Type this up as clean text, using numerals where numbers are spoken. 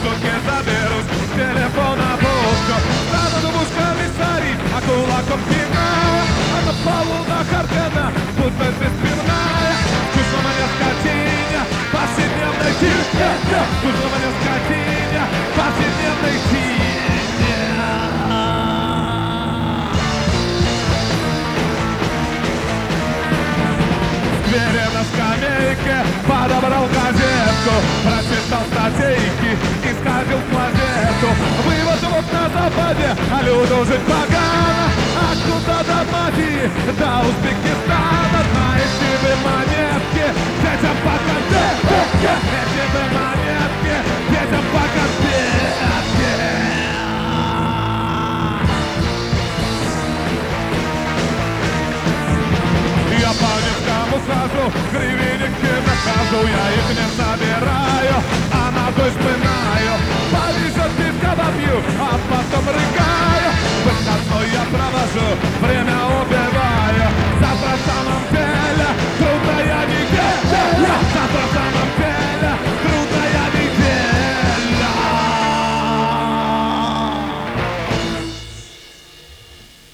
сутки заберусь, телефон на пушку. Стану думаю, комиссарий, а кулаком пинаю. А на полу на Хардена, будто беспивная. Вкусно мне скотиня, повседневной тине. Вкусно мне скотиня, повседневной тине. На скамейке подобрал газетку, прочитал статейки и сходил в клозету. Вывод вот на западе, а люду жить погано. Откуда до мафии, до Узбекистана. Знаете вы монетки, детям по конфетке. Эти вы монетки, детям по конфетке. Я по Невскому хожу, гривенники нахожу, я их не собираю, а на той спине